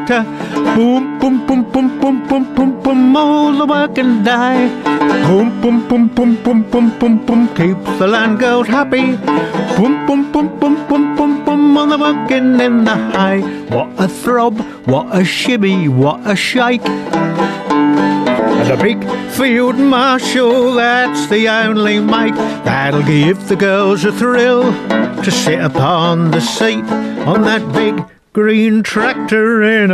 tractor. Boom, boom, boom, boom, boom, boom, boom, boom, all the working day. Boom, boom, boom, boom, boom, boom, boom, boom, keeps the land girls happy. Boom, boom, boom, boom, boom, boom, boom, on the working in the hay. What a throb, what a shimmy, what a shake. And a big field marshal, that's the only make that'll give the girls a thrill to sit upon the seat on that big green tractor in